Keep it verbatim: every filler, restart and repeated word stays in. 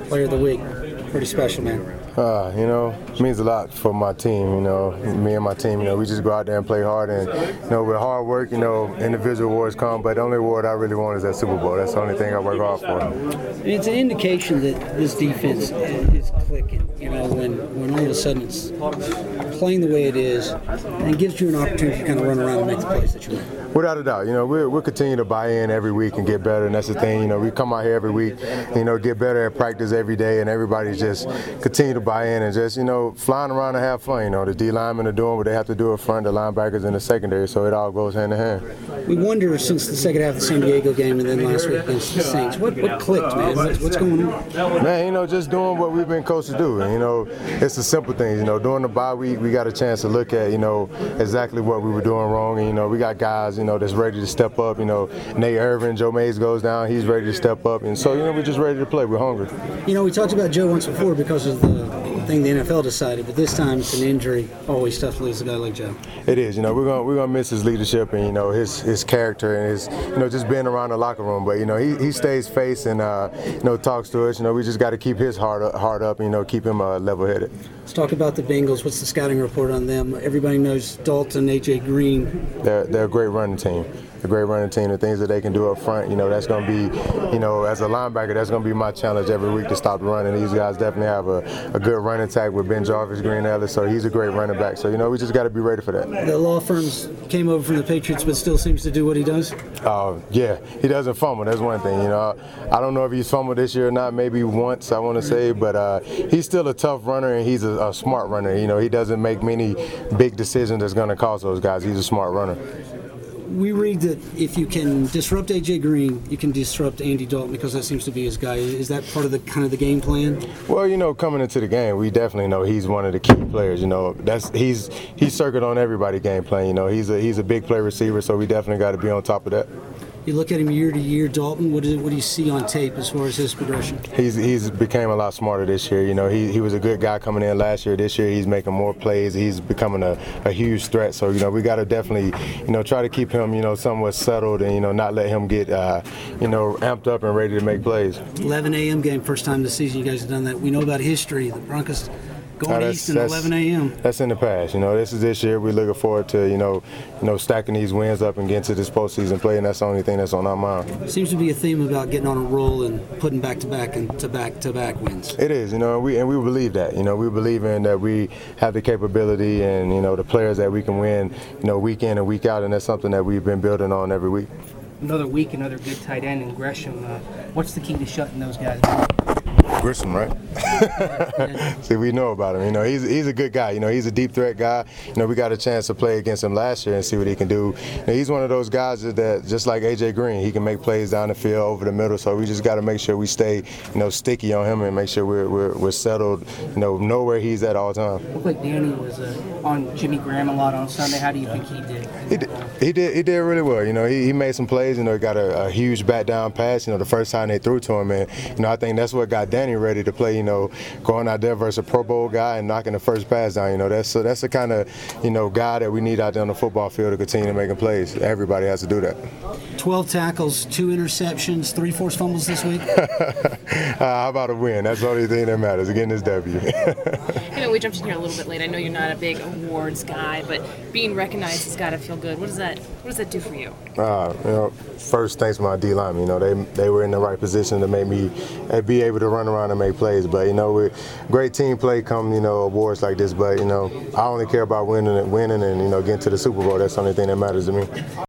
Player of the Week. Pretty special, man. Uh, you know, it means a lot for my team, you know, me and my team, you know, we just go out there and play hard and, you know, with hard work, you know, individual awards come, but the only award I really want is that Super Bowl. That's the only thing I work hard for. It's an indication that this defense is clicking, you know, when, when all of a sudden it's playing the way it is and gives you an opportunity to kind of run around and make the plays that you want. Without a doubt, you know, we'll, we'll continue to buy in every week and get better, and that's the thing, you know, we come out here every week, you know, get better at practice every day, and everybody just continue to buy in and just, you know, flying around and have fun, you know, the D linemen are doing what they have to do up front, the linebackers in the secondary, so it all goes hand in hand. We wonder, since the second half of the San Diego game and then last week against the Saints, what, what clicked, man? What's, what's going on? Man, you know, just doing what we've been coached to do, and, you know, it's the simple things, you know, during the bye week, we got a chance to look at, you know, exactly what we were doing wrong, and, you know, we got guys, you know, that's ready to step up, you know, Nate Irvin, Joe Mays goes down, he's ready to step up, and so, you know, we're just ready to play, we're hungry. You know, we talked about Joe once before because of the thing the N F L decided, but this time it's an injury. Always tough to lose a guy like Joe. It is, you know, we're gonna we're gonna miss his leadership and, you know, his his character and his, you know, just being around the locker room. But, you know, he, he stays face and uh, you know, talks to us. You know, we just got to keep his heart up, heart up, you know, keep him uh, level-headed. Let's talk about the Bengals. What's the scouting report on them? Everybody knows Dalton, A J Green. They're they're a great running team. A great running team. The things that they can do up front, you know, that's going to be, you know, as a linebacker, that's going to be my challenge every week to stop the run. And these guys definitely have a, a good running attack with Ben Jarvis, Green Ellis, so he's a great running back. So, you know, we just got to be ready for that. The law firms came over from the Patriots, but still seems to do what he does? Uh, yeah, he doesn't fumble. That's one thing, you know. I don't know if he's fumbled this year or not, maybe once, I want to say, but uh, he's still a tough runner and he's a, a smart runner. You know, he doesn't make many big decisions that's going to cost those guys. He's a smart runner. We read that if you can disrupt A J Green, you can disrupt Andy Dalton because that seems to be his guy. Is that part of the kind of the game plan? Well, you know, coming into the game, we definitely know he's one of the key players. You know, that's he's he's circled on everybody's game plan. You know, he's a he's a big play receiver, so we definitely got to be on top of that. You look at him year to year, Dalton. What, is, what do you see on tape as far as his progression? He's he's became a lot smarter this year. You know, he he was a good guy coming in last year. This year, he's making more plays. He's becoming a, a huge threat. So, you know, we got to definitely, you know, try to keep him, you know, somewhat settled and, you know, not let him get, uh, you know, amped up and ready to make plays. eleven a.m. game, first time this season. You guys have done that. We know about history. The Broncos going no, east at eleven a.m. That's in the past. You know, this is this year. We're looking forward to, you know, you know, stacking these wins up and getting to this postseason play, and that's the only thing that's on our mind. Seems to be a theme about getting on a roll and putting back-to-back and to-back-to-back wins. It is, you know, and we and we believe that. You know, we believe in that we have the capability and, you know, the players that we can win, you know, week in and week out, and that's something that we've been building on every week. Another week, another good tight end in Gresham. Uh, what's the key to shutting those guys down? Grissom, right? See, we know about him. You know, he's he's a good guy. You know, he's a deep threat guy. You know, we got a chance to play against him last year and see what he can do. You know, he's one of those guys that, just like A J Green, he can make plays down the field, over the middle. So we just got to make sure we stay, you know, sticky on him and make sure we're we're, we're settled. You know, know where he's at all times. Looked like Danny was uh, on Jimmy Graham a lot on Sunday. How do you think he did? He did. He did. He did really well. You know, he, he made some plays. You know, he got a, a huge bat down pass. You know, the first time they threw to him, and you know, I think that's what got Danny ready to play. You know, going out there versus a Pro Bowl guy and knocking the first pass down. You know, that's so that's the kind of, you know, guy that we need out there on the football field to continue making plays. Everybody has to do that. twelve tackles, two interceptions, three forced fumbles this week. uh, how about a win? That's the only thing that matters. Getting this W. You know, we jumped in here a little bit late. I know you're not a big awards guy, but being recognized has got to feel good. What does that What does that do for you? Uh, you know, first, thanks to my D linemen. You know, they they were in the right position to make me be able to run around and make plays. But you know, with great team play come, you know, awards like this. But you know, I only care about winning and winning and you know getting to the Super Bowl. That's the only thing that matters to me.